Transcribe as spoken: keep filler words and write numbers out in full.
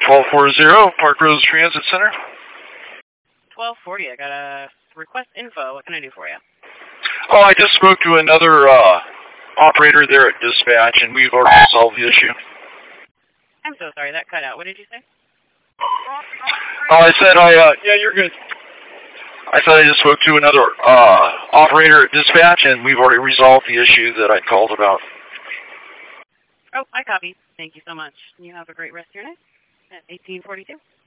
twelve forty, Park Rose Transit Center. twelve forty, I got a request info. What can I do for you? Oh, I just spoke to another uh, operator there at dispatch, and we've already solved the issue. I'm so sorry, that cut out. What did you say? Oh, I said I, uh, yeah, you're good. I said I just spoke to another uh, operator at dispatch, and we've already resolved the issue that I called about. Oh, I copy. Thank you so much. You have a great rest of your night at eighteen forty-two.